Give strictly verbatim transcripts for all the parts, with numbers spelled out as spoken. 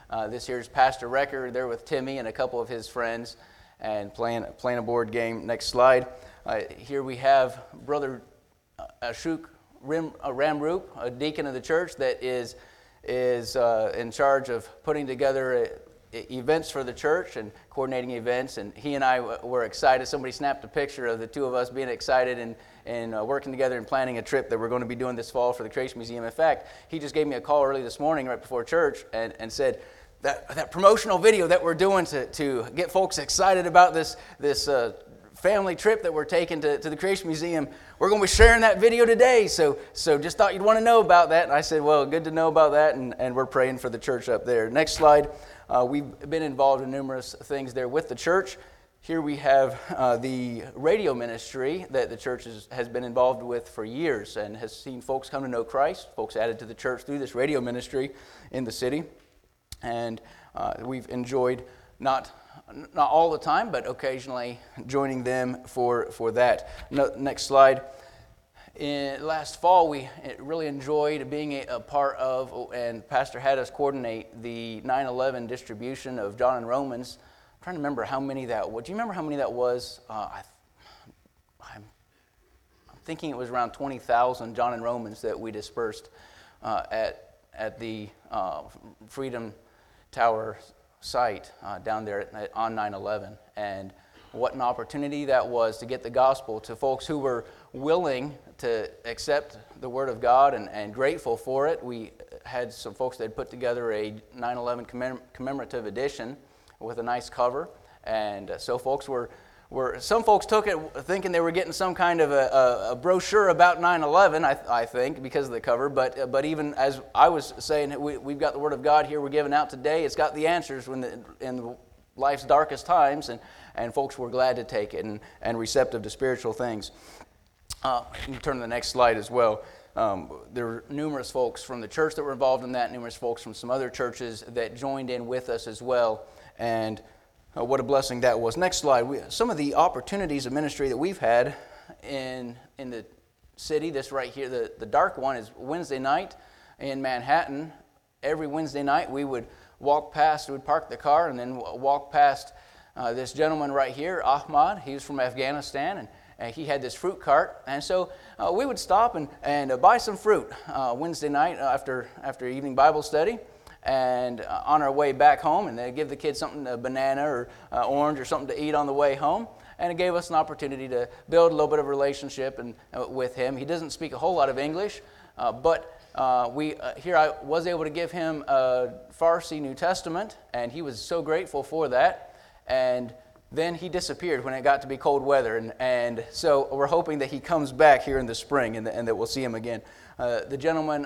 Uh, this here's Pastor Recker there with Timmy and a couple of his friends and playing, playing a board game. Next slide. Uh, here we have Brother Ashok Ram, uh, Ramroop, a deacon of the church that is, is uh, in charge of putting together a, events for the church and coordinating events, and he and I were excited. Somebody snapped a picture of the two of us being excited and, and uh, working together and planning a trip that we're going to be doing this fall for the Creation Museum. In fact, he just gave me a call early this morning right before church and, and said that that promotional video that we're doing to, to get folks excited about this this uh, family trip that we're taking to, to the Creation Museum, we're going to be sharing that video today, so so just thought you'd want to know about that. And I said, well, good to know about that, and, and we're praying for the church up there. Next slide. Uh, we've been involved in numerous things there with the church. Here we have uh, the radio ministry that the church is, has been involved with for years and has seen folks come to know Christ, folks added to the church through this radio ministry in the city. And uh, we've enjoyed not not all the time, but occasionally joining them for, for that. No, next slide. In, last fall, we really enjoyed being a, a part of, and Pastor had us coordinate the nine eleven distribution of John and Romans. I'm trying to remember how many that was. Do you remember how many that was? Uh, I, I'm, I'm thinking it was around twenty thousand John and Romans that we dispersed uh, at at the uh, Freedom Tower site uh, down there at, on nine eleven. And what an opportunity that was to get the gospel to folks who were willing to accept the Word of God and, and grateful for it. We had some folks that had put together a nine eleven commem- commemorative edition with a nice cover. And uh, so folks were, were, some folks took it thinking they were getting some kind of a, a, a brochure about nine eleven, I, I think, because of the cover. But uh, but even as I was saying, we, we've got the Word of God here we're giving out today. It's got the answers when the, in the life's darkest times, and, and folks were glad to take it and, and receptive to spiritual things. Uh, you can turn to the next slide as well. Um, there were numerous folks from the church that were involved in that, numerous folks from some other churches that joined in with us as well, and uh, what a blessing that was. Next slide. We, some of the opportunities of ministry that we've had in in the city, this right here, the, the dark one is Wednesday night in Manhattan. Every Wednesday night we would walk past, we would park the car and then walk past uh, this gentleman right here, Ahmad. He was from Afghanistan, and, and he had this fruit cart. And so uh, we would stop and, and uh, buy some fruit uh, Wednesday night after after evening Bible study, and uh, on our way back home, and they'd give the kids something, a banana or uh, orange or something to eat on the way home. And it gave us an opportunity to build a little bit of a relationship and, uh, with him. He doesn't speak a whole lot of English, uh, but Uh, we uh, here I was able to give him a Farsi New Testament, and he was so grateful for that. And then he disappeared when it got to be cold weather, and, and so we're hoping that he comes back here in the spring, and, the, and that we'll see him again. Uh, the gentleman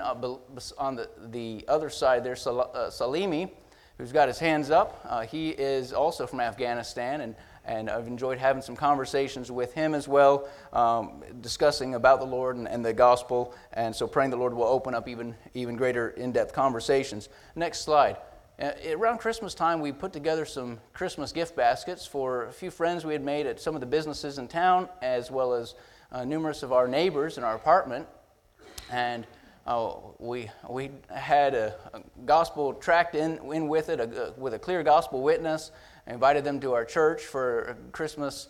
on the, the other side there, Sal- uh, Salimi, who's got his hands up, uh, he is also from Afghanistan, and And I've enjoyed having some conversations with him as well, um, discussing about the Lord and, and the gospel. And so praying the Lord will open up even, even greater in-depth conversations. Next slide. Uh, around Christmas time, we put together some Christmas gift baskets for a few friends we had made at some of the businesses in town, as well as uh, numerous of our neighbors in our apartment. And uh, we we had a, a gospel tract in, in with it, a, a, with a clear gospel witness. I invited them to our church for a Christmas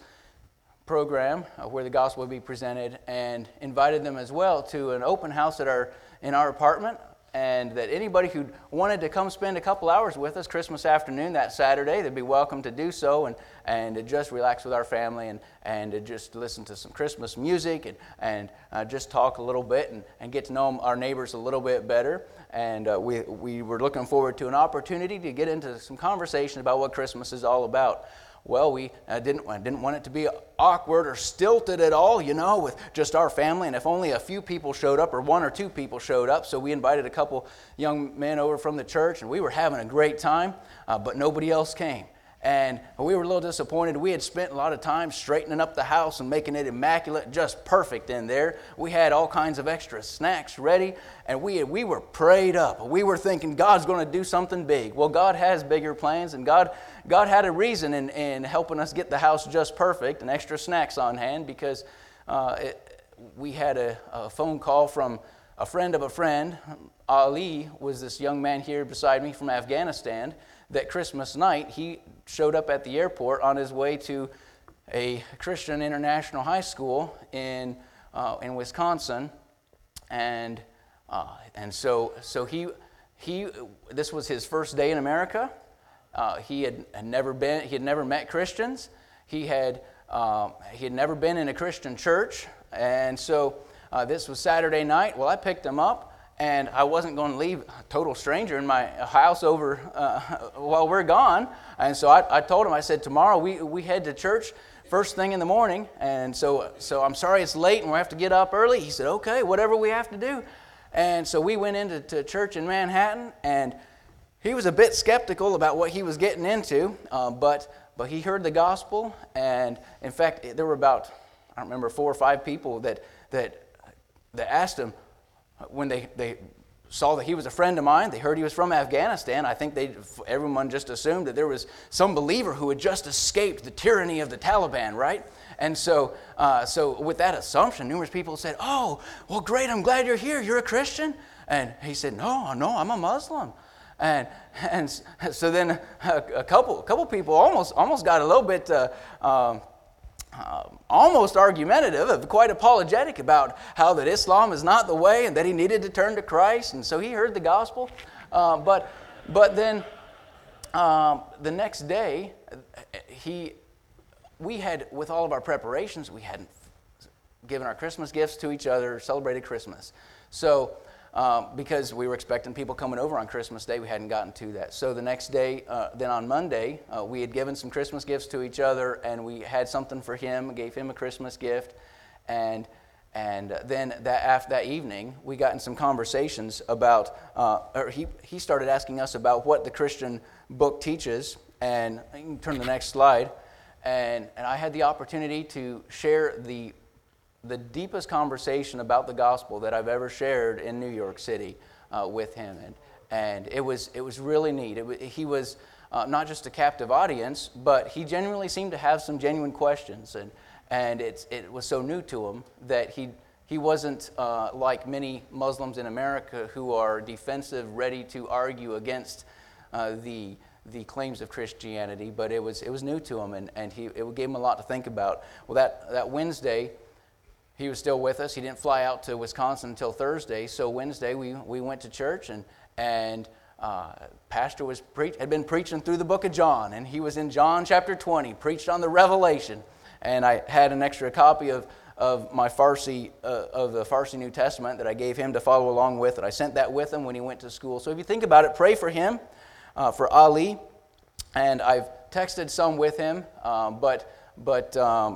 program uh, where the gospel would be presented, and invited them as well to an open house at our in our apartment, and that anybody who wanted to come spend a couple hours with us Christmas afternoon that Saturday, they'd be welcome to do so, and, and to just relax with our family and, and to just listen to some Christmas music and, and uh, just talk a little bit and, and get to know our neighbors a little bit better. And uh, we, we were looking forward to an opportunity to get into some conversation about what Christmas is all about. Well, we uh, didn't, didn't want it to be awkward or stilted at all, you know, with just our family. And if only a few people showed up or one or two people showed up. So we invited a couple young men over from the church, and we were having a great time, uh, but nobody else came. And we were a little disappointed. We had spent a lot of time straightening up the house and making it immaculate, just perfect in there. We had all kinds of extra snacks ready, and we we were prayed up. We were thinking God's going to do something big. Well, God has bigger plans, and God God had a reason in, in helping us get the house just perfect and extra snacks on hand, because uh, it, we had a, a phone call from a friend of a friend, Ali, was this young man here beside me from Afghanistan, that Christmas night he showed up at the airport on his way to a Christian international high school in uh, in Wisconsin, and uh, and so so he he this was his first day in America. Uh, he had, had never been he had never met Christians. He had um, he had never been in a Christian church, and so uh, this was Saturday night. Well, I picked him up. And I wasn't going to leave a total stranger in my house over uh, while we're gone. And so I, I told him, I said, tomorrow we, we head to church first thing in the morning. And so so I'm sorry it's late and we have to get up early. He said, okay, whatever we have to do. And so we went into to church in Manhattan. And he was a bit skeptical about what he was getting into. Uh, but but he heard the gospel. And in fact, there were about, I don't remember, four or five people that that that asked him, when they, they saw that he was a friend of mine, they heard he was from Afghanistan. I think they everyone just assumed that there was some believer who had just escaped the tyranny of the Taliban, right? And so, uh, so with that assumption, numerous people said, "Oh, well, great! I'm glad you're here. You're a Christian." And he said, "No, no, I'm a Muslim." And and so then a, a couple a couple people almost almost got a little bit. Uh, um, Uh, almost argumentative, quite apologetic about how that Islam is not the way and that he needed to turn to Christ. And so he heard the gospel. Uh, but but then um, the next day, he we had, with all of our preparations, we hadn't given our Christmas gifts to each other, celebrated Christmas. So um, because we were expecting people coming over on Christmas Day, we hadn't gotten to that. So the next day, uh, then on Monday, uh, we had given some Christmas gifts to each other, and we had something for him, gave him a Christmas gift, and and then that after that evening, we got in some conversations about, uh, or he he started asking us about what the Christian book teaches, and you can turn to the next slide, and and I had the opportunity to share the the deepest conversation about the gospel that I've ever shared in New York City uh, with him, and and it was it was really neat. It was, he was uh, not just a captive audience, but he genuinely seemed to have some genuine questions, and and it's it was so new to him that he he wasn't uh, like many Muslims in America who are defensive, ready to argue against uh, the the claims of Christianity, but it was it was new to him, and and he it gave him a lot to think about. Well, that that Wednesday, he was still with us. He didn't fly out to Wisconsin until Thursday. So Wednesday we, we went to church, and and uh, pastor was pre- had been preaching through the book of John, and he was in John chapter twenty, preached on the Revelation. And I had an extra copy of of my Farsi uh, of the Farsi New Testament that I gave him to follow along with, and I sent that with him when he went to school. So if you think about it, pray for him, uh, for Ali, and I've texted some with him, um, but but. Um,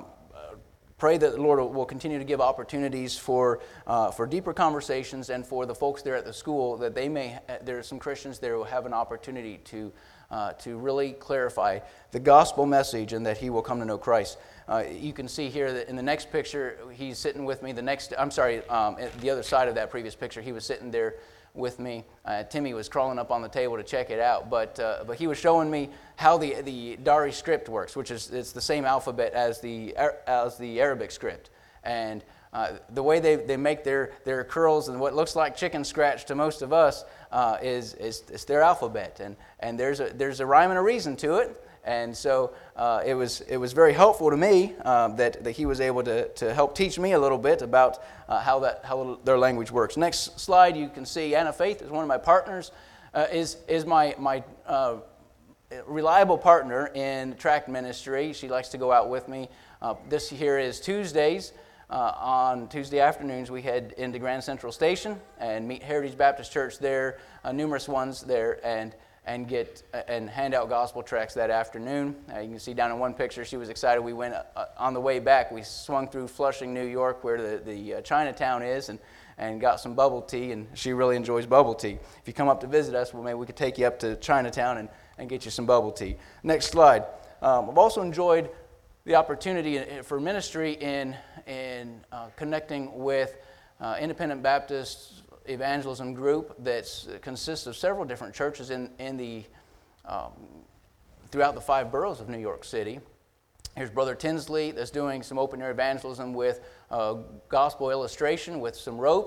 Pray that the Lord will continue to give opportunities for uh, for deeper conversations, and for the folks there at the school, that they may, there are some Christians there who have an opportunity to uh, to really clarify the gospel message, and that he will come to know Christ. Uh, you can see here that in the next picture, he's sitting with me. The next, I'm sorry, um, at the other side of that previous picture, he was sitting there with me. Uh, Timmy was crawling up on the table to check it out, but uh, but he was showing me how the the Dari script works, which is it's the same alphabet as the as the Arabic script, and uh, the way they, they make their, their curls and what looks like chicken scratch to most of us uh, is is it's their alphabet, and and there's a there's a rhyme and a reason to it. And so uh, it was it was very helpful to me uh, that, that he was able to, to help teach me a little bit about uh, how that how their language works. Next slide, you can see Anna Faith is one of my partners, uh, is is my my uh, reliable partner in tract ministry. She likes to go out with me. Uh, this here is Tuesdays. Uh, on Tuesday afternoons, we head into Grand Central Station and meet Heritage Baptist Church there, uh, numerous ones there, and. and get and hand out gospel tracts that afternoon. Uh, you can see down in one picture, she was excited. We went uh, on the way back. We swung through Flushing, New York, where the, the uh, Chinatown is, and, and got some bubble tea, and she really enjoys bubble tea. If you come up to visit us, well, maybe we could take you up to Chinatown and, and get you some bubble tea. Next slide. Um, I've also enjoyed the opportunity for ministry in, in uh, connecting with uh, independent Baptists evangelism group that consists of several different churches in, in the um, throughout the five boroughs of New York City. Here's Brother Tinsley that's doing some open air evangelism with uh, gospel illustration with some ropes.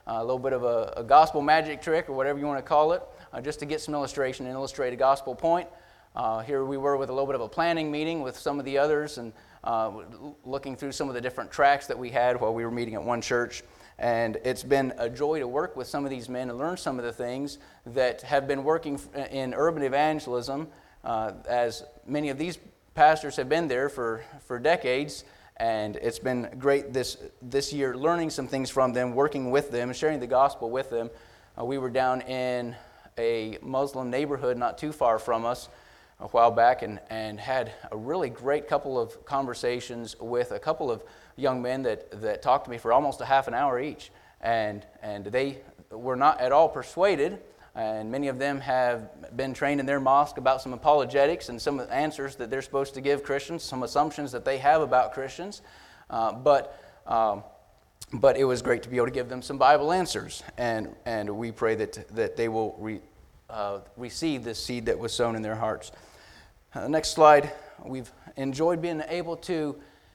a little bit of a, a gospel magic trick or whatever you want to call it, uh, just to get some illustration and illustrate a gospel point. Uh, here we were with a little bit of a planning meeting with some of the others and uh, looking through some of the different tracks that we had while we were meeting at one church. And it's been a joy to work with some of these men and learn some of the things that have been working in urban evangelism, uh, as many of these pastors have been there for, for decades. And it's been great this this year learning some things from them, working with them, sharing the gospel with them. Uh, we were down in a Muslim neighborhood not too far from us a while back and, and had a really great couple of conversations with a couple of young men that, that talked to me for almost a half an hour each. And, and they were not at all persuaded, and many of them have been trained in their mosque about some apologetics and some answers that they're supposed to give Christians, some assumptions that they have about Christians. Uh, but um, but it was great to be able to give them some Bible answers, and and we pray that that they will re, uh, receive this seed that was sown in their hearts. Uh, next slide. We've enjoyed being able to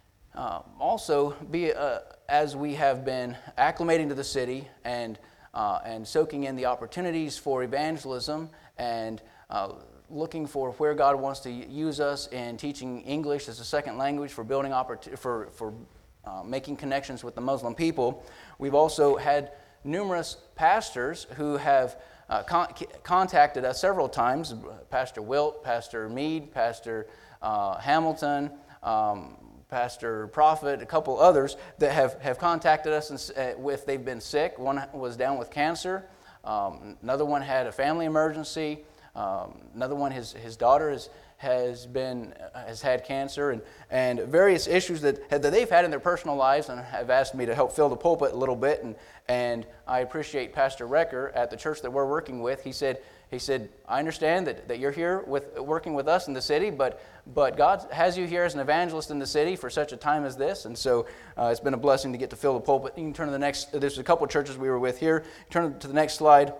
uh, also be uh, as we have been acclimating to the city and. Uh, and soaking in the opportunities for evangelism and uh, looking for where God wants to use us in teaching English as a second language for building oppor- for for uh, making connections with the Muslim people. We've also had numerous pastors who have uh, con- contacted us several times. Pastor Wilt, Pastor Mead, Pastor uh, Hamilton. Um, Pastor Prophet, a couple others that have, have contacted us and, uh, with they've been sick. One was down with cancer. Um, another one had a family emergency. Um, another one, his his daughter has has been uh, has had cancer, and and various issues that that they've had in their personal lives, and have asked me to help fill the pulpit a little bit. And and I appreciate Pastor Recker at the church that we're working with. He said. He said, I understand that, that you're here with working with us in the city, but but God has you here as an evangelist in the city for such a time as this. And so uh, it's been a blessing to get to fill the pulpit. You can turn to the next, there's a couple of churches we were with here. Turn to the next slide.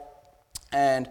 And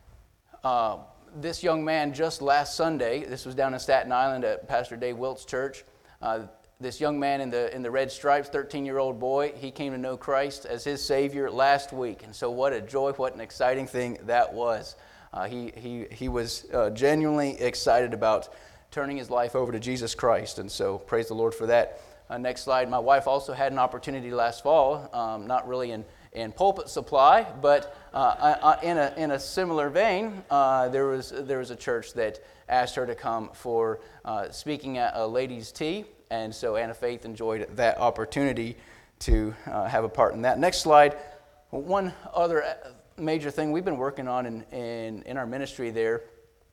uh, this young man just last Sunday, this was down in Staten Island at Pastor Dave Wilt's church. Uh, this young man in the in the red stripes, thirteen-year-old boy, he came to know Christ as his Savior last week. And so what a joy, what an exciting thing that was. Uh, he he he was uh, genuinely excited about turning his life over to Jesus Christ, and so praise the Lord for that. Uh, next slide. My wife also had an opportunity last fall, um, not really in, in pulpit supply, but uh, in a in a similar vein. Uh, there was there was a church that asked her to come for uh, speaking at a ladies' tea, and so Anna Faith enjoyed that opportunity to uh, have a part in that. Next slide. One other major thing we've been working on in, in, in our ministry there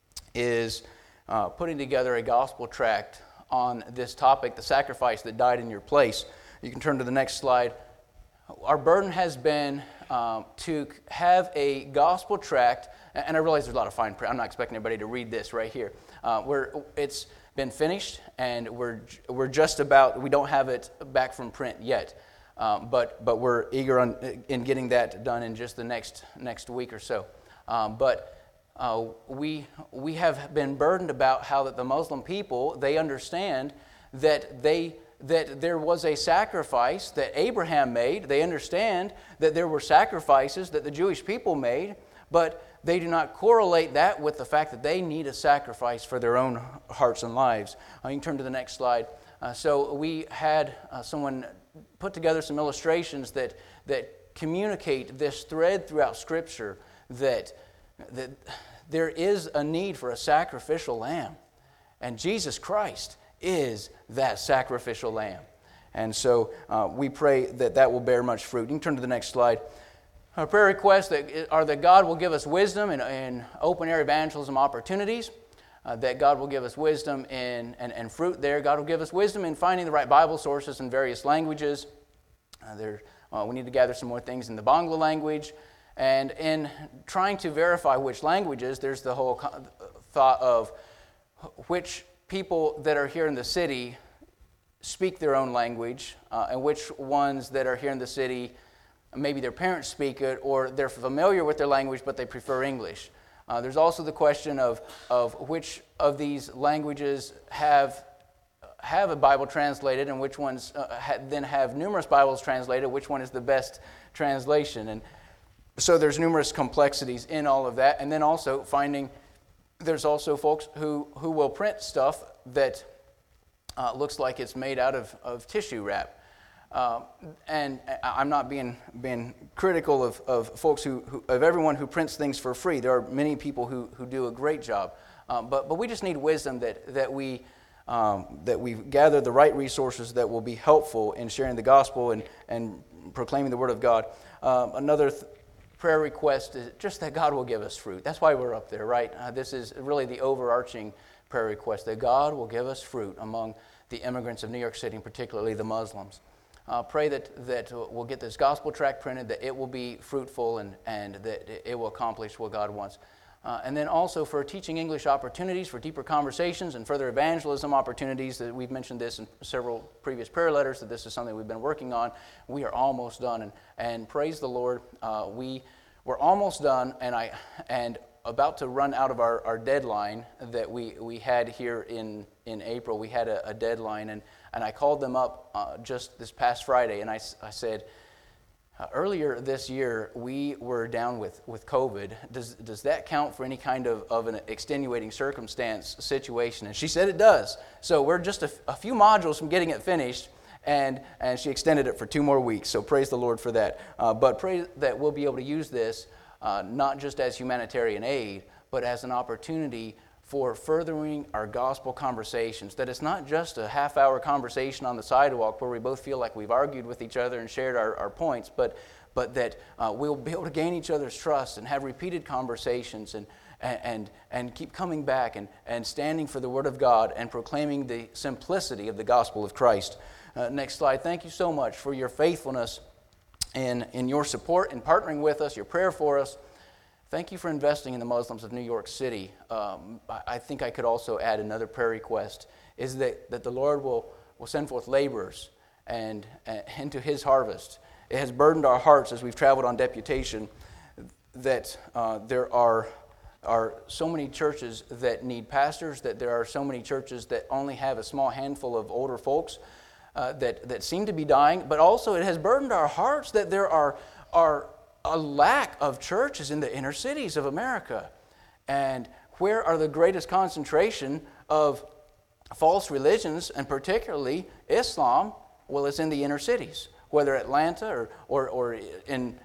is uh, putting together a gospel tract on this topic, the sacrifice that died in your place. You can turn to the next slide. Our burden has been um, to have a gospel tract, and I realize there's a lot of fine print. I'm not expecting everybody to read this right here. Uh, we're, it's been finished, and we're we're just about, we don't have it back from print yet. Um, but but we're eager on, in getting that done in just the next next week or so. Um, but uh, we we have been burdened about how that the Muslim people, they understand that they that there was a sacrifice that Abraham made. They understand that there were sacrifices that the Jewish people made, but they do not correlate that with the fact that they need a sacrifice for their own hearts and lives. Uh, you can turn to the next slide. Uh, so we had uh, someone put together some illustrations that that communicate this thread throughout Scripture that that there is a need for a sacrificial lamb, and Jesus Christ is that sacrificial lamb. And so uh, we pray that that will bear much fruit. You can turn to the next slide. Our prayer requests that are that God will give us wisdom in, in open air evangelism opportunities. Uh, that God will give us wisdom in, and, and fruit there. God will give us wisdom in finding the right Bible sources in various languages. Uh, there, uh, we need to gather some more things in the Bangla language. And in trying to verify which languages, there's the whole co- thought of which people that are here in the city speak their own language, uh, and which ones that are here in the city, maybe their parents speak it, or they're familiar with their language, but they prefer English. Uh, there's also the question of, of which of these languages have have a Bible translated and which ones uh, ha- then have numerous Bibles translated, which one is the best translation. And so there's numerous complexities in all of that. And then also finding, there's also folks who, who will print stuff that uh, looks like it's made out of, of tissue wrap. Uh, and I'm not being being critical of, of folks who, who of everyone who prints things for free. There are many people who, who do a great job, um, but but we just need wisdom that that we um, that we gather the right resources that will be helpful in sharing the gospel and and proclaiming the word of God. Um, another th- prayer request is just that God will give us fruit. That's why we're up there, right? Uh, this is really the overarching prayer request, that God will give us fruit among the immigrants of New York City, and particularly the Muslims. Uh, pray that, that we'll get this gospel tract printed, that it will be fruitful and, and that it will accomplish what God wants. Uh, and then also for teaching English opportunities, for deeper conversations and further evangelism opportunities. That we've mentioned this in several previous prayer letters, that this is something we've been working on. We are almost done. And, and praise the Lord, uh, we, we're almost done, and I and about to run out of our, our deadline that we, we had here in, in April. We had a, a deadline, and And I called them up uh, just this past Friday, and I, I said, uh, earlier this year, we were down with, with COVID. Does does that count for any kind of, of an extenuating circumstance situation? And she said it does. So we're just a, a few modules from getting it finished, and, and she extended it for two more weeks. So praise the Lord for that. Uh, but pray that we'll be able to use this uh, not just as humanitarian aid, but as an opportunity for furthering our gospel conversations, that it's not just a half-hour conversation on the sidewalk where we both feel like we've argued with each other and shared our, our points, but but that uh, we'll be able to gain each other's trust and have repeated conversations and and and keep coming back and, and standing for the Word of God and proclaiming the simplicity of the gospel of Christ. Uh, next slide. Thank you so much for your faithfulness in, in your support and partnering with us, your prayer for us. Thank you for investing in the Muslims of New York City. Um, I think I could also add another prayer request, is that, that the Lord will, will send forth laborers and, and into His harvest. It has burdened our hearts as we've traveled on deputation that uh, there are, are so many churches that need pastors, that there are so many churches that only have a small handful of older folks uh, that, that seem to be dying, but also it has burdened our hearts that there are, are a lack of churches in the inner cities of America. And where are the greatest concentration of false religions, and particularly Islam? Well, it's in the inner cities, whether Atlanta or, or, or in,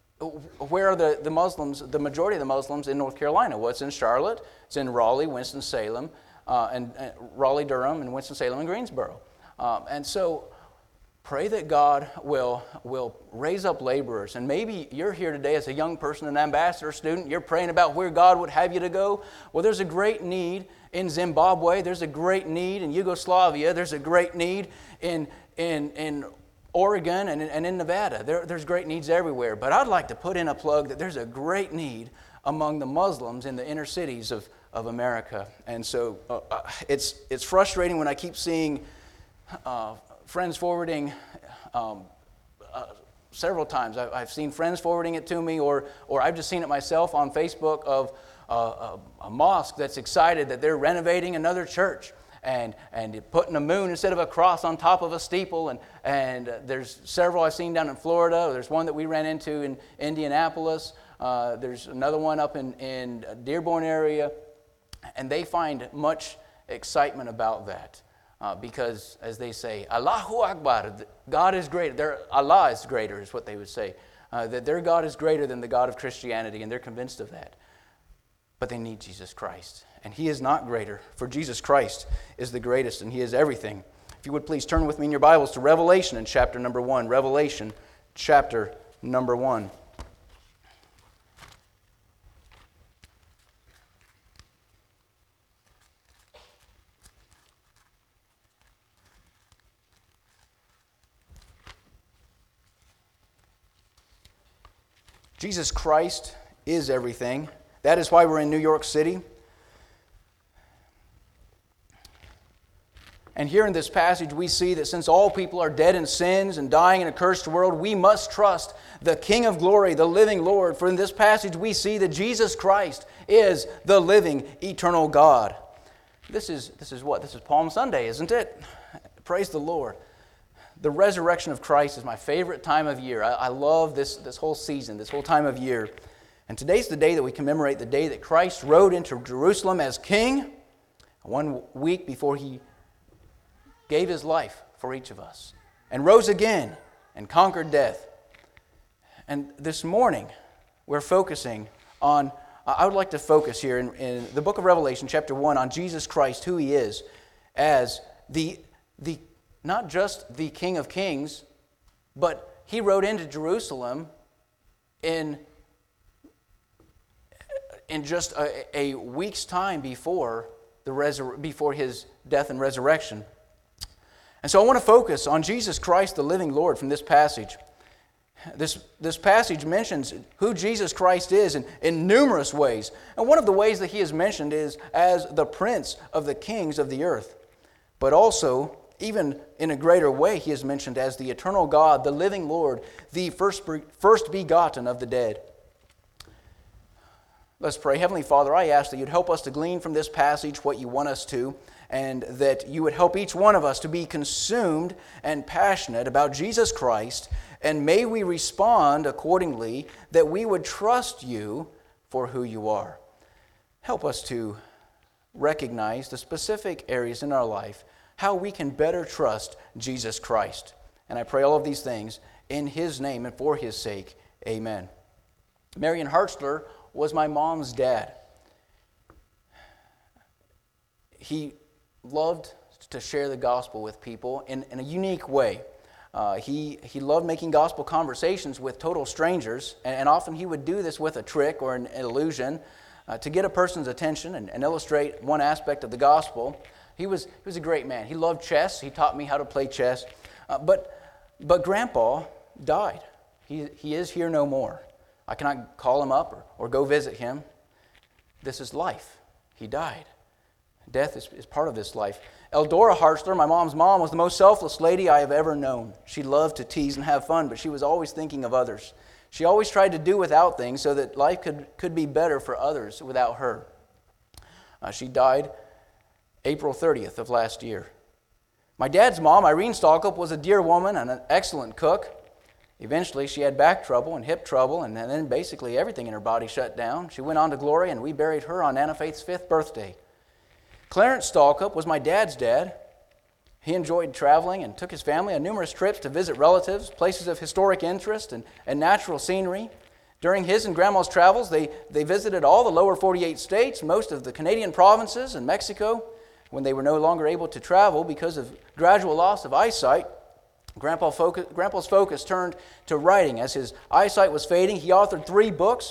where are the, the Muslims, the majority of the Muslims in North Carolina? Well, it's in Charlotte, it's in Raleigh, Winston-Salem, uh, and, and Raleigh-Durham, and Winston-Salem, and Greensboro. Um, and so pray that God will, will raise up laborers. And maybe you're here today as a young person, an ambassador student. You're praying about where God would have you to go. Well, there's a great need in Zimbabwe. There's a great need in Yugoslavia. There's a great need in, in, in Oregon and in, and in Nevada. There, there's great needs everywhere. But I'd like to put in a plug that there's a great need among the Muslims in the inner cities of, of America. And so uh, it's, it's frustrating when I keep seeing Uh, friends forwarding um, uh, several times. I've, I've seen friends forwarding it to me, or or I've just seen it myself on Facebook of uh, a, a mosque that's excited that they're renovating another church and and putting a moon instead of a cross on top of a steeple. And and uh, there's several I've seen down in Florida. There's one that we ran into in Indianapolis. Uh, there's another one up in in Dearborn area, and they find much excitement about that. Uh, because, as they say, Allahu Akbar, God is greater. Their, Allah is greater, is what they would say. Uh, that their God is greater than the God of Christianity, and they're convinced of that. But they need Jesus Christ, and He is not greater, for Jesus Christ is the greatest, and He is everything. If you would please turn with me in your Bibles to Revelation in chapter number one. Revelation chapter number one. Jesus Christ is everything. That is why we're in New York City. And here in this passage, we see that since all people are dead in sins and dying in a cursed world, we must trust the King of glory, the living Lord. For in this passage, we see that Jesus Christ is the living, eternal God. This is, this is what? This is Palm Sunday, isn't it? Praise the Lord. The resurrection of Christ is my favorite time of year. I, I love this, this whole season, this whole time of year. And today's the day that we commemorate the day that Christ rode into Jerusalem as king, one week before he gave his life for each of us, and rose again and conquered death. And this morning, we're focusing on, I would like to focus here in, in the book of Revelation, chapter one, on Jesus Christ, who he is, as the, the not just the King of Kings, but he rode into Jerusalem in, in just a, a week's time before, the resur- before his death and resurrection. And so I want to focus on Jesus Christ, the living Lord, from this passage. This, this passage mentions who Jesus Christ is in, in numerous ways. And one of the ways that he is mentioned is as the Prince of the kings of the earth. But also, even in a greater way, he is mentioned as the eternal God, the living Lord, the first, first begotten of the dead. Let's pray. Heavenly Father, I ask that you'd help us to glean from this passage what you want us to, and that you would help each one of us to be consumed and passionate about Jesus Christ, and may we respond accordingly, that we would trust you for who you are. Help us to recognize the specific areas in our life, how we can better trust Jesus Christ. And I pray all of these things in his name and for his sake. Amen. Marion Hartzler was my mom's dad. He loved to share the gospel with people in, in a unique way. Uh, he, he loved making gospel conversations with total strangers, and, and often he would do this with a trick or an illusion uh, to get a person's attention and, and illustrate one aspect of the gospel. He was, he was a great man. He loved chess. He taught me how to play chess. Uh, but, but Grandpa died. He, he is here no more. I cannot call him up or, or go visit him. This is life. He died. Death is, is part of this life. Eldora Hartzler, my mom's mom, was the most selfless lady I have ever known. She loved to tease and have fun, but she was always thinking of others. She always tried to do without things so that life could, could be better for others without her. Uh, she died April thirtieth of last year. My dad's mom, Irene Stalkup, was a dear woman and an excellent cook. Eventually, she had back trouble and hip trouble, and then basically everything in her body shut down. She went on to glory, and we buried her on Anna Faith's fifth birthday. Clarence Stalkup was my dad's dad. He enjoyed traveling and took his family on numerous trips to visit relatives, places of historic interest, and, and natural scenery. During his and Grandma's travels, they, they visited all the lower forty-eight states, most of the Canadian provinces, and Mexico. When they were no longer able to travel because of gradual loss of eyesight, Grandpa focus, Grandpa's focus turned to writing. As his eyesight was fading, he authored three books.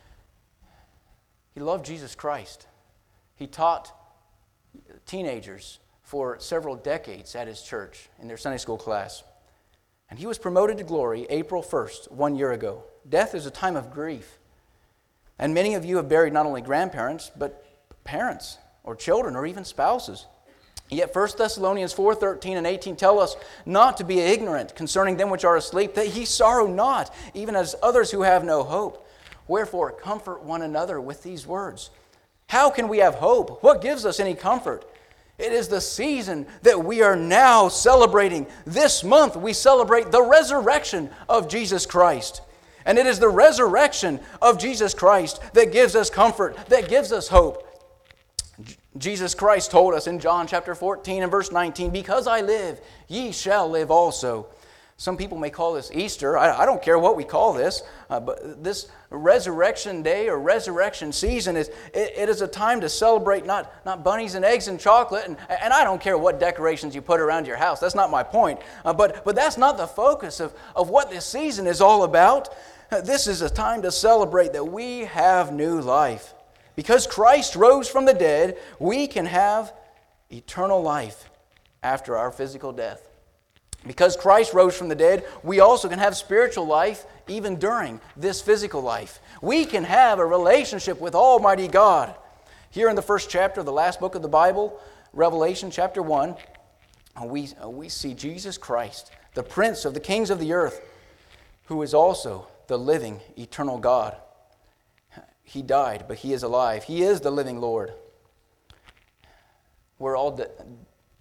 He loved Jesus Christ. He taught teenagers for several decades at his church in their Sunday school class. And he was promoted to glory April first, one year ago. Death is a time of grief. And many of you have buried not only grandparents, but parents or children or even spouses. Yet First Thessalonians four, thirteen and eighteen tell us not to be ignorant concerning them which are asleep, that ye sorrow not, even as others who have no hope. Wherefore, comfort one another with these words. How can we have hope? What gives us any comfort? It is the season that we are now celebrating. This month we celebrate the resurrection of Jesus Christ. And it is the resurrection of Jesus Christ that gives us comfort, that gives us hope. Jesus Christ told us in John chapter fourteen and verse nineteen, because I live, ye shall live also. Some people may call this Easter. I, I don't care what we call this, uh, but this resurrection day or resurrection season, is it, it is a time to celebrate not, not bunnies and eggs and chocolate, and, and I don't care what decorations you put around your house. That's not my point. Uh, but, but that's not the focus of, of what this season is all about. Uh, this is a time to celebrate that we have new life. Because Christ rose from the dead, we can have eternal life after our physical death. Because Christ rose from the dead, we also can have spiritual life even during this physical life. We can have a relationship with Almighty God. Here in the first chapter of the last book of the Bible, Revelation chapter one, we, we see Jesus Christ, the Prince of the kings of the earth, who is also the living, eternal God. He died, but He is alive. He is the living Lord. We're all de-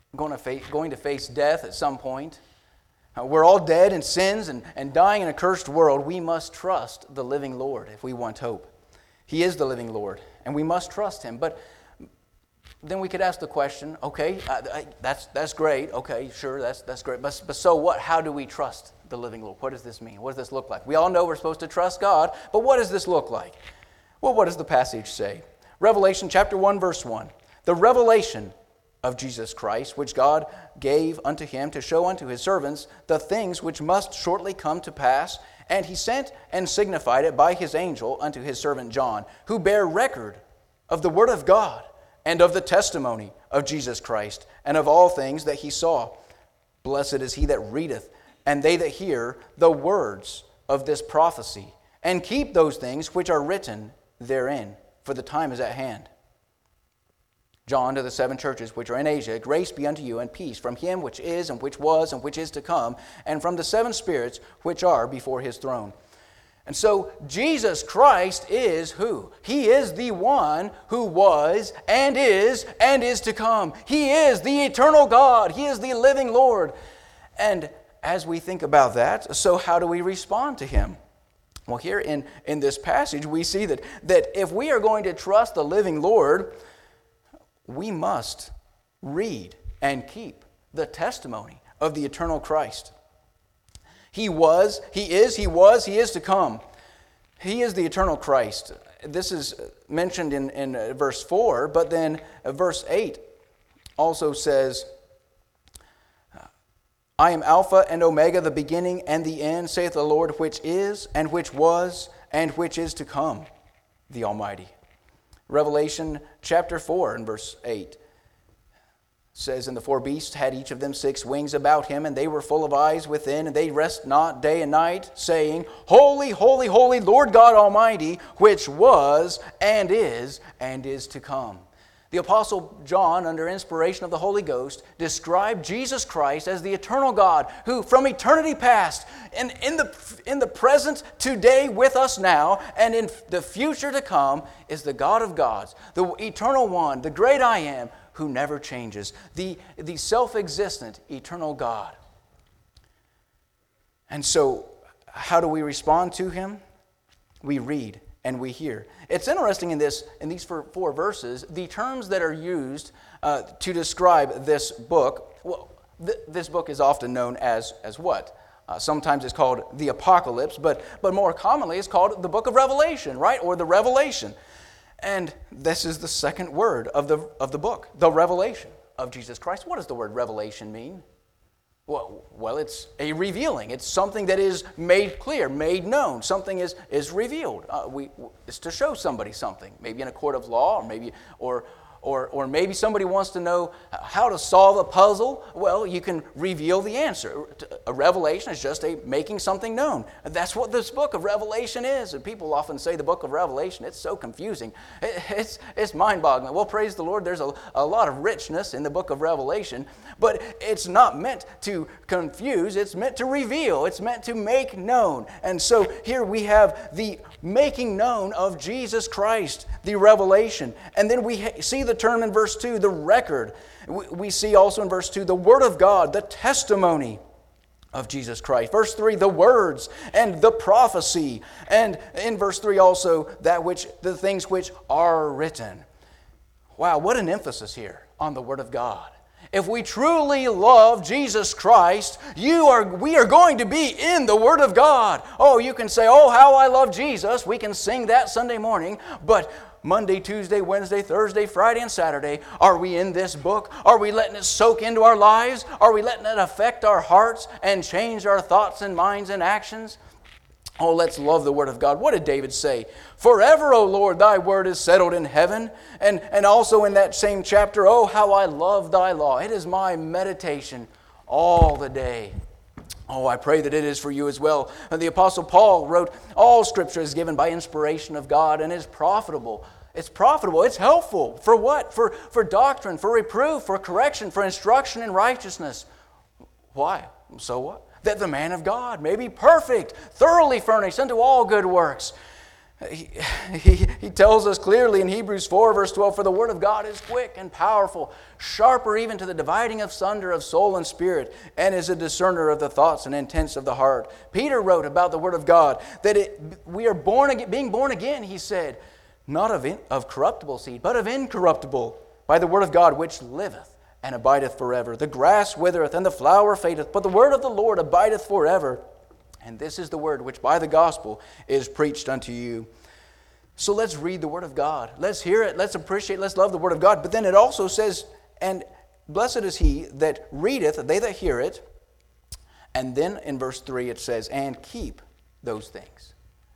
going to face, going to face death at some point. Uh, we're all dead in sins and, and dying in a cursed world. We must trust the living Lord if we want hope. He is the living Lord, and we must trust Him. But then we could ask the question, okay, uh, I, that's that's great. Okay, sure, that's that's great. But, but so what? How do we trust the living Lord? What does this mean? What does this look like? We all know we're supposed to trust God, but what does this look like? Well, what does the passage say? Revelation chapter one, verse one. The revelation of Jesus Christ, which God gave unto Him to show unto His servants the things which must shortly come to pass. And He sent and signified it by His angel unto His servant John, who bare record of the word of God and of the testimony of Jesus Christ, and of all things that He saw. Blessed is he that readeth, and they that hear the words of this prophecy, and keep those things which are written therein, for the time is at hand. John, to the seven churches which are in Asia, grace be unto you and peace from Him which is, and which was, and which is to come, and from the seven spirits which are before His throne. And so Jesus Christ is who? He is the one who was, and is, and is to come. He is the eternal God. He is the living Lord. And as we think about that, so how do we respond to Him? Well, here in, in this passage, we see that, that if we are going to trust the living Lord, we must read and keep the testimony of the eternal Christ. He was, He is, He was, He is to come. He is the eternal Christ. This is mentioned in, in verse four, but then verse eight also says, I am Alpha and Omega, the beginning and the end, saith the Lord, which is, and which was, and which is to come, the Almighty. Revelation chapter four and verse eight says, And the four beasts had each of them six wings about him, and they were full of eyes within, and they rest not day and night, saying, Holy, holy, holy, Lord God Almighty, which was, and is, and is to come. The Apostle John, under inspiration of the Holy Ghost, described Jesus Christ as the eternal God who, from eternity past, and in the, in the present today with us now, and in the future to come, is the God of gods, the eternal one, the great I am, who never changes, the, the self-existent eternal God. And so, how do we respond to Him? We read and we hear. It's interesting in this in these four verses, the terms that are used uh, to describe this book. Well, th- this book is often known as as what? Uh, sometimes it's called the Apocalypse, but but more commonly it's called the Book of Revelation, right? Or the Revelation. And this is the second word of the of the book, the revelation of Jesus Christ. What does the word revelation mean? Well, well, it's a revealing. It's something that is made clear, made known. Something is, is revealed. Uh, we, it's to show somebody something, maybe in a court of law, or maybe, or, or, or maybe somebody wants to know how to solve a puzzle. Well, you can reveal the answer. A revelation is just a making something known. That's what this book of Revelation is. And people often say the book of Revelation, it's so confusing. It, it's, it's mind-boggling. Well, praise the Lord, there's a, a lot of richness in the book of Revelation, but it's not meant to confuse. It's meant to reveal. It's meant to make known. And so here we have the making known of Jesus Christ, the revelation. And then we ha- see the term in verse two, the record. We, we see also in verse two, the Word of God, the testimony of Jesus Christ. Verse three, the words and the prophecy. And in verse three also, that which the things which are written. Wow, what an emphasis here on the Word of God. If we truly love Jesus Christ, you are, we are going to be in the Word of God. Oh, you can say, oh, how I love Jesus. We can sing that Sunday morning. But Monday, Tuesday, Wednesday, Thursday, Friday, and Saturday, are we in this book? Are we letting it soak into our lives? Are we letting it affect our hearts and change our thoughts and minds and actions? Oh, let's love the Word of God. What did David say? Forever, O Lord, thy word is settled in heaven. And, and also in that same chapter, oh, how I love thy law. It is my meditation all the day. Oh, I pray that it is for you as well. And the Apostle Paul wrote, all Scripture is given by inspiration of God and is profitable. It's profitable. It's helpful. For what? For, for doctrine, for reproof, for correction, for instruction in righteousness. Why? So what? That the man of God may be perfect, thoroughly furnished unto all good works. He, he, he tells us clearly in Hebrews four, verse twelve, "For the word of God is quick and powerful, sharper even to the dividing of sunder of soul and spirit, and is a discerner of the thoughts and intents of the heart." Peter wrote about the word of God that it, we are born again, being born again, he said, not of, in, of corruptible seed, but of incorruptible, by the word of God which liveth and abideth forever. The grass withereth and the flower fadeth, but the word of the Lord abideth forever. And this is the word which by the gospel is preached unto you. So let's read the word of God. Let's hear it. Let's appreciate, let's love the word of God. But then it also says, "And blessed is he that readeth, they that hear it." And then in verse three it says, "And keep those things."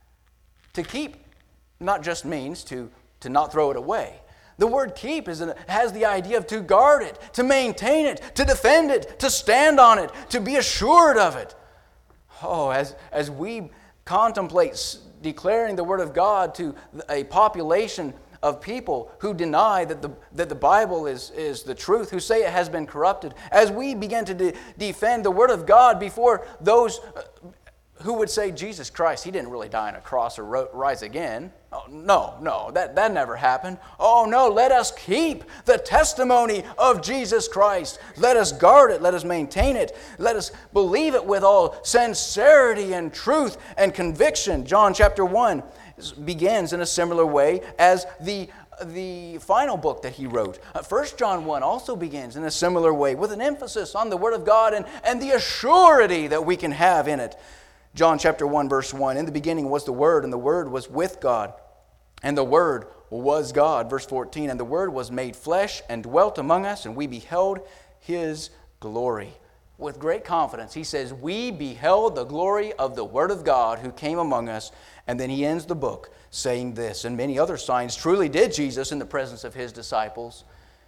To keep not just means to, to not throw it away. The word keep is an, has the idea of to guard it, to maintain it, to defend it, to stand on it, to be assured of it. Oh, as, as we contemplate declaring the Word of God to a population of people who deny that the, that the Bible is, is the truth, who say it has been corrupted, as we begin to de- defend the Word of God before those who would say, "Jesus Christ, He didn't really die on a cross or ro- rise again." Oh, no, no, that, that never happened. Oh no, let us keep the testimony of Jesus Christ. Let us guard it. Let us maintain it. Let us believe it with all sincerity and truth and conviction. John chapter one begins in a similar way as the the final book that he wrote. First John one also begins in a similar way with an emphasis on the Word of God and, and the assurity that we can have in it. John chapter one verse one, "In the beginning was the Word, and the Word was with God, and the Word was God." Verse fourteen, "And the Word was made flesh and dwelt among us, and we beheld His glory." With great confidence, he says, we beheld the glory of the Word of God who came among us. And then he ends the book saying this, "And many other signs truly did Jesus in the presence of His disciples,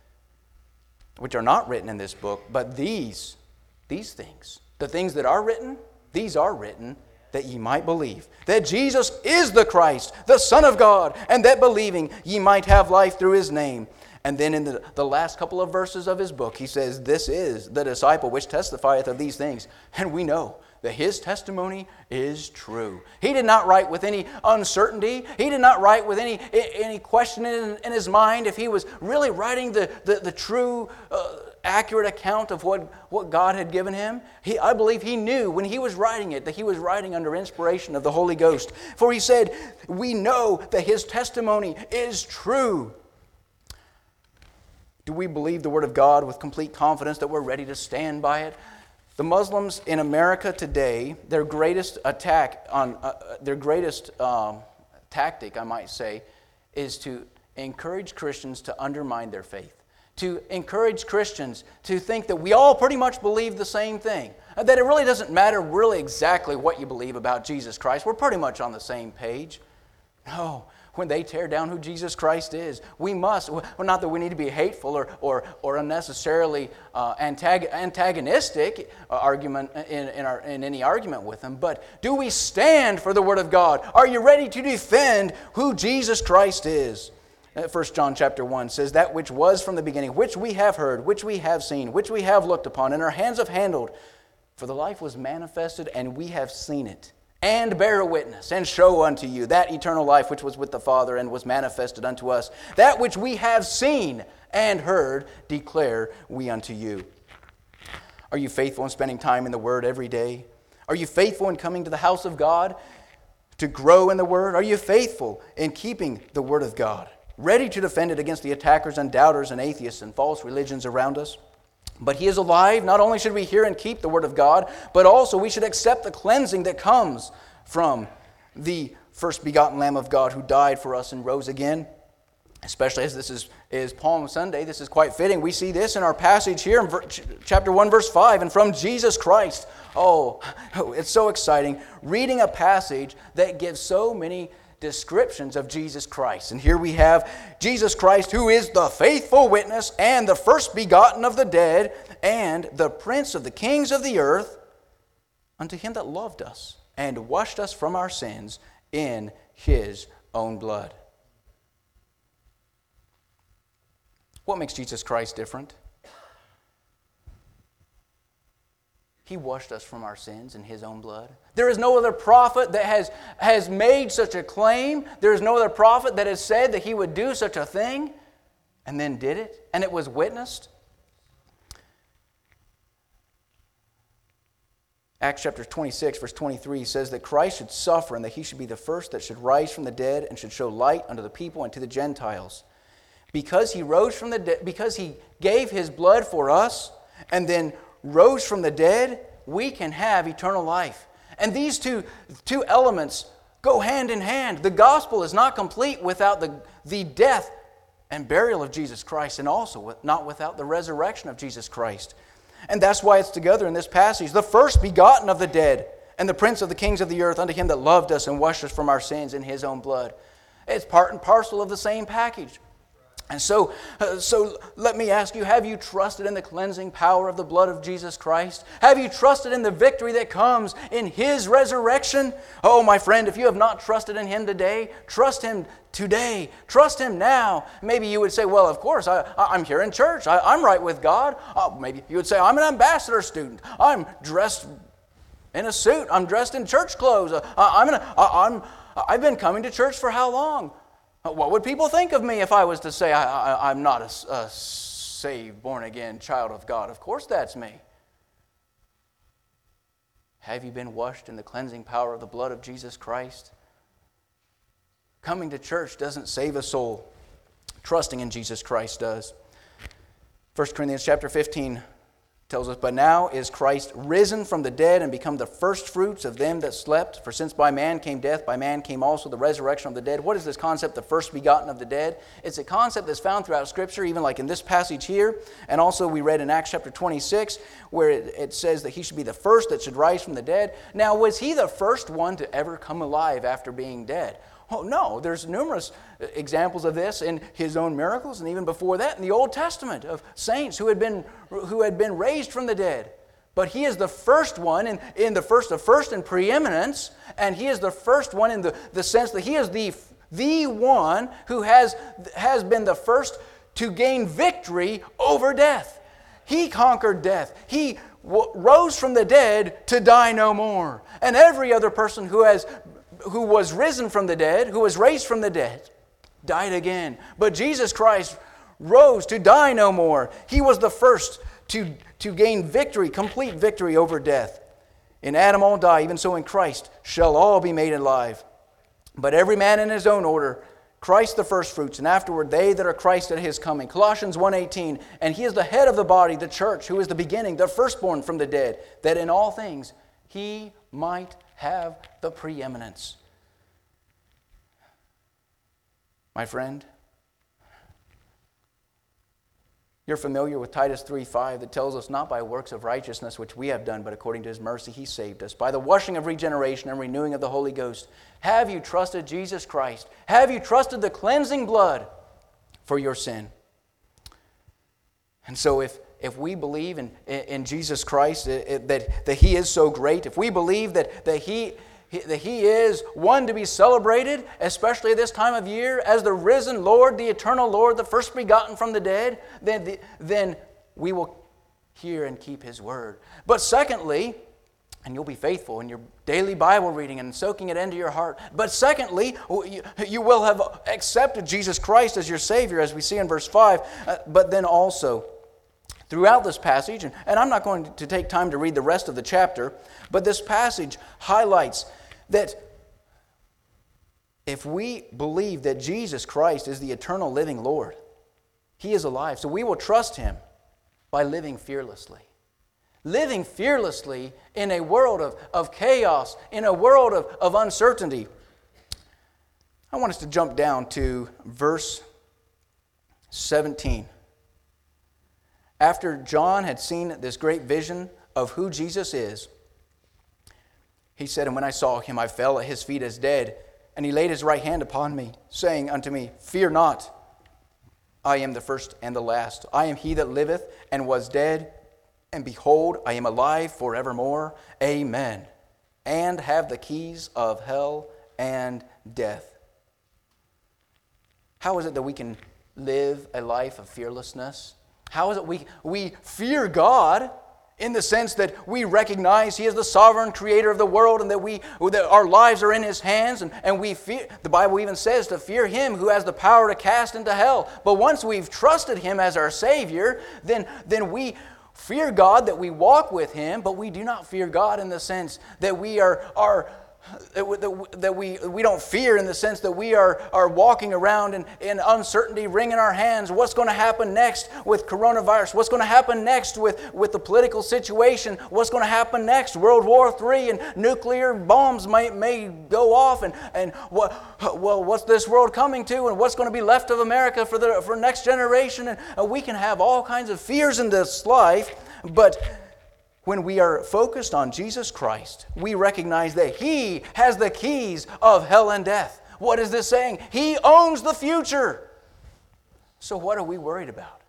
which are not written in this book, but these, these things, the things that are written, these are written that ye might believe that Jesus is the Christ, the Son of God, and that believing ye might have life through His name." And then in the, the last couple of verses of his book, he says, "This is the disciple which testifieth of these things." And we know that his testimony is true. He did not write with any uncertainty. He did not write with any, any question in, in his mind if he was really writing the, the, the true uh, accurate account of what, what God had given him. He, I believe he knew when he was writing it that he was writing under inspiration of the Holy Ghost. For he said, "We know that his testimony is true." Do we believe the Word of God with complete confidence that we're ready to stand by it? The Muslims in America today, their greatest attack on uh, their greatest um, tactic, I might say, is to encourage Christians to undermine their faith. To encourage Christians to think that we all pretty much believe the same thing. That it really doesn't matter really exactly what you believe about Jesus Christ. We're pretty much on the same page. No. When they tear down who Jesus Christ is, we must, well, not that we need to be hateful or or, or unnecessarily uh, antag- antagonistic uh, argument in, in, our, in any argument with them, but do we stand for the Word of God? Are you ready to defend who Jesus Christ is? First John chapter one says, "That which was from the beginning, which we have heard, which we have seen, which we have looked upon, and our hands have handled. For the life was manifested, and we have seen it, and bear witness, and show unto you that eternal life which was with the Father and was manifested unto us. That which we have seen and heard declare we unto you." Are you faithful in spending time in the Word every day? Are you faithful in coming to the house of God to grow in the Word? Are you faithful in keeping the Word of God, ready to defend it against the attackers and doubters and atheists and false religions around us? But He is alive. Not only should we hear and keep the Word of God, but also we should accept the cleansing that comes from the first begotten Lamb of God who died for us and rose again. Especially as this is, is Palm Sunday, this is quite fitting. We see this in our passage here in chapter one, verse five, "And from Jesus Christ." Oh, it's so exciting reading a passage that gives so many descriptions of Jesus Christ. And here we have Jesus Christ, who is the faithful witness and the first begotten of the dead and the prince of the kings of the earth, unto Him that loved us and washed us from our sins in His own blood. What makes Jesus Christ different? He washed us from our sins in His own blood. There is no other prophet that has, has made such a claim. There is no other prophet that has said that he would do such a thing and then did it, and it was witnessed. Acts chapter twenty-six, verse twenty-three says that Christ should suffer and that He should be the first that should rise from the dead and should show light unto the people and to the Gentiles. Because He rose from the dead, because He gave His blood for us and then rose from the dead, we can have eternal life. And these two, two elements go hand in hand. The gospel is not complete without the, the death and burial of Jesus Christ, and also not without the resurrection of Jesus Christ. And that's why it's together in this passage. The first begotten of the dead and the prince of the kings of the earth, unto Him that loved us and washed us from our sins in His own blood. It's part and parcel of the same package. And so, uh, so let me ask you, have you trusted in the cleansing power of the blood of Jesus Christ? Have you trusted in the victory that comes in His resurrection? Oh, my friend, if you have not trusted in Him today, trust Him today. Trust Him now. Maybe you would say, well, of course, I, I'm here in church. I, I'm right with God. Uh, maybe you would say, I'm an ambassador student. I'm dressed in a suit. I'm dressed in church clothes. Uh, I'm, an, uh, I'm, I've been coming to church for how long? What would people think of me if I was to say I, I, I'm not a, a saved, born-again child of God? Of course that's me. Have you been washed in the cleansing power of the blood of Jesus Christ? Coming to church doesn't save a soul. Trusting in Jesus Christ does. First Corinthians chapter fifteen tells us, but now is Christ risen from the dead and become the firstfruits of them that slept. For since by man came death, by man came also the resurrection of the dead. What is this concept, the first begotten of the dead? It's a concept that's found throughout Scripture, even like in this passage here. And also we read in Acts chapter twenty-six, where it, it says that He should be the first that should rise from the dead. Now, was He the first one to ever come alive after being dead? Oh, no. There's numerous examples of this in His own miracles, and even before that in the Old Testament of saints who had been who had been raised from the dead. But He is the first one in, in the first of first in preeminence, and He is the first one in the, the sense that He is the, the one who has, has been the first to gain victory over death. He conquered death. He w- rose from the dead to die no more. And every other person who has who was risen from the dead, who was raised from the dead, died again. But Jesus Christ rose to die no more. He was the first to, to gain victory, complete victory over death. In Adam all die, even so in Christ shall all be made alive. But every man in his own order, Christ the firstfruits, and afterward they that are Christ at His coming. Colossians one eighteen, and He is the head of the body, the church, who is the beginning, the firstborn from the dead, that in all things He might have the preeminence. My friend, you're familiar with Titus three five that tells us, not by works of righteousness which we have done, but according to His mercy He saved us, by the washing of regeneration and renewing of the Holy Ghost. Have you trusted Jesus Christ? Have you trusted the cleansing blood for your sin? And so if If we believe in, in Jesus Christ, it, it, that, that He is so great, if we believe that, that, he, he, that He is one to be celebrated, especially this time of year, as the risen Lord, the eternal Lord, the first begotten from the dead, then, the, then we will hear and keep His word. But secondly, and you'll be faithful in your daily Bible reading and soaking it into your heart. But secondly, you, you will have accepted Jesus Christ as your Savior, as we see in verse five, uh, but then also, throughout this passage, and, and I'm not going to take time to read the rest of the chapter, but this passage highlights that if we believe that Jesus Christ is the eternal living Lord, He is alive. So we will trust Him by living fearlessly. Living fearlessly in a world of, of chaos, in a world of, of uncertainty. I want us to jump down to verse seventeen. After John had seen this great vision of who Jesus is, he said, and when I saw Him, I fell at His feet as dead. And He laid His right hand upon me, saying unto me, fear not, I am the first and the last. I am He that liveth and was dead, and behold, I am alive forevermore. Amen. And have the keys of hell and death. How is it that we can live a life of fearlessness? How is it we, we fear God in the sense that we recognize He is the sovereign creator of the world and that we that our lives are in His hands, and, and we fear. The Bible even says to fear Him who has the power to cast into hell. But once we've trusted Him as our Savior, then, then we fear God, that we walk with Him, but we do not fear God in the sense that we are, are that we, we don't fear in the sense that we are, are walking around in, in uncertainty, wringing our hands. What's going to happen next with coronavirus? What's going to happen next with, with the political situation? What's going to happen next? World War Three and nuclear bombs may, may go off. And, and what, well, what's this world coming to? And what's going to be left of America for the for next generation? And, and we can have all kinds of fears in this life, but when we are focused on Jesus Christ, we recognize that He has the keys of hell and death. What is this saying? He owns the future. So what are we worried about?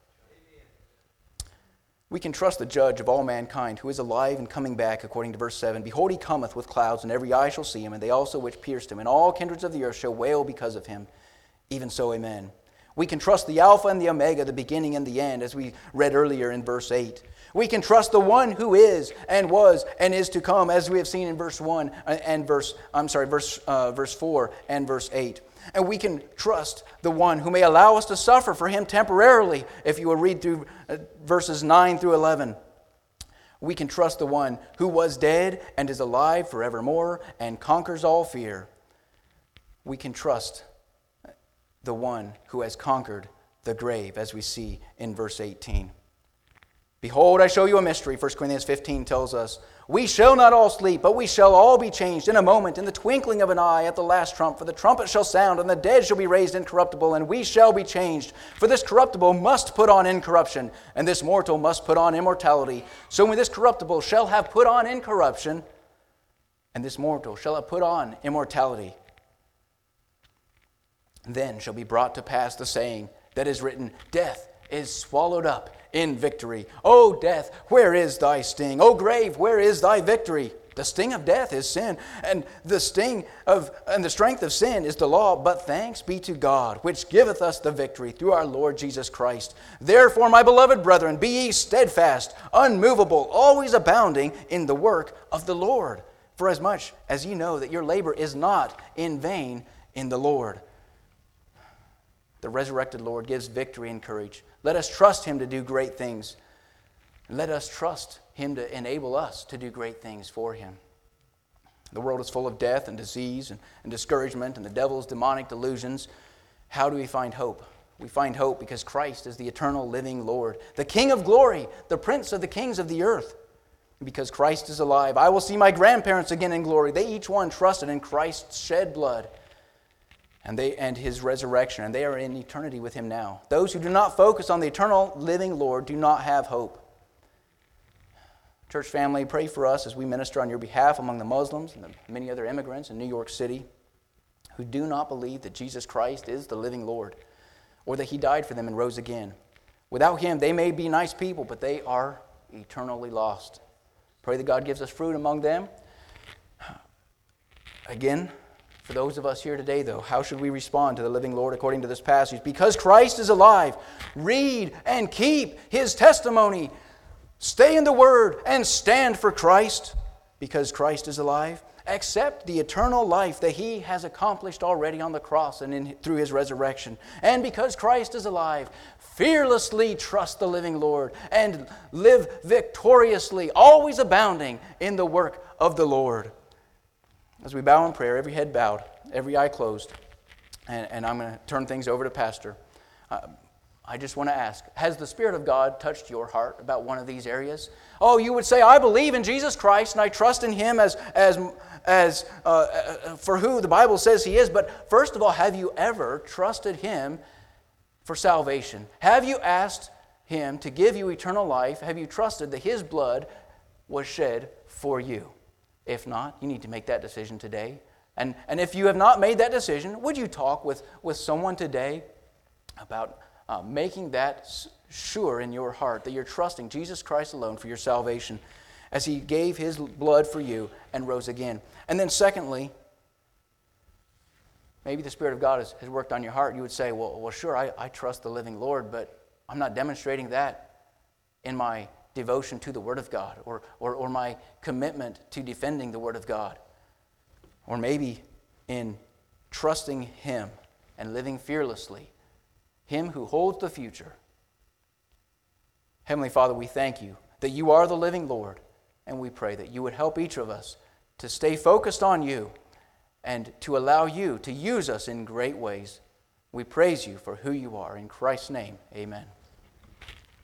We can trust the judge of all mankind, who is alive and coming back, according to verse seven. Behold, He cometh with clouds, and every eye shall see Him, and they also which pierced Him, and all kindreds of the earth shall wail because of Him. Even so, amen. We can trust the Alpha and the Omega, the beginning and the end, as we read earlier in verse eight. We can trust the one who is and was and is to come, as we have seen in verse one and verse I'm sorry, verse uh, verse four and verse eight. And we can trust the one who may allow us to suffer for Him temporarily, if you will read through verses nine through eleven. We can trust the one who was dead and is alive forevermore and conquers all fear. We can trust the one who has conquered the grave, as we see in verse eighteen. Behold, I show you a mystery, First Corinthians fifteen tells us. We shall not all sleep, but we shall all be changed in a moment, in the twinkling of an eye, at the last trump. For the trumpet shall sound, and the dead shall be raised incorruptible, and we shall be changed. For this corruptible must put on incorruption, and this mortal must put on immortality. So when this corruptible shall have put on incorruption, and this mortal shall have put on immortality, then shall be brought to pass the saying that is written, Death is swallowed up in victory. O death, where is thy sting? O grave, where is thy victory? The sting of death is sin, and the sting of and the strength of sin is the law. But thanks be to God, which giveth us the victory through our Lord Jesus Christ. Therefore, my beloved brethren, be ye steadfast, unmovable, always abounding in the work of the Lord. For as much as ye know that your labor is not in vain in the Lord. The resurrected Lord gives victory and courage. Let us trust Him to do great things. Let us trust Him to enable us to do great things for Him. The world is full of death and disease and, and discouragement and the devil's demonic delusions. How do we find hope? We find hope because Christ is the eternal living Lord, the King of glory, the Prince of the kings of the earth. Because Christ is alive, I will see my grandparents again in glory. They each one trusted in Christ's shed blood and they and His resurrection, and they are in eternity with Him now. Those who do not focus on the eternal living Lord do not have hope. Church family, pray for us as we minister on your behalf among the Muslims and the many other immigrants in New York City who do not believe that Jesus Christ is the living Lord or that He died for them and rose again. Without Him, they may be nice people, but they are eternally lost. Pray that God gives us fruit among them. Again, for those of us here today, though, how should we respond to the living Lord according to this passage? Because Christ is alive, read and keep His testimony. Stay in the Word and stand for Christ. Because Christ is alive, accept the eternal life that He has accomplished already on the cross and in, through His resurrection. And because Christ is alive, fearlessly trust the living Lord and live victoriously, always abounding in the work of the Lord. As we bow in prayer, every head bowed, every eye closed, and, and I'm going to turn things over to Pastor. Uh, I just want to ask, has the Spirit of God touched your heart about one of these areas? Oh, you would say, I believe in Jesus Christ and I trust in Him as, as, as uh, for who the Bible says He is. But first of all, have you ever trusted Him for salvation? Have you asked Him to give you eternal life? Have you trusted that His blood was shed for you? If not, you need to make that decision today. And, and if you have not made that decision, would you talk with, with someone today about uh, making that sure in your heart that you're trusting Jesus Christ alone for your salvation as He gave His blood for you and rose again. And then secondly, maybe the Spirit of God has, has worked on your heart. You would say, well, well sure, I, I trust the living Lord, but I'm not demonstrating that in my devotion to the Word of God, or, or, or my commitment to defending the Word of God, or maybe in trusting Him and living fearlessly, Him who holds the future. Heavenly Father, we thank you that you are the living Lord, and we pray that you would help each of us to stay focused on you and to allow you to use us in great ways. We praise you for who you are. In Christ's name, amen.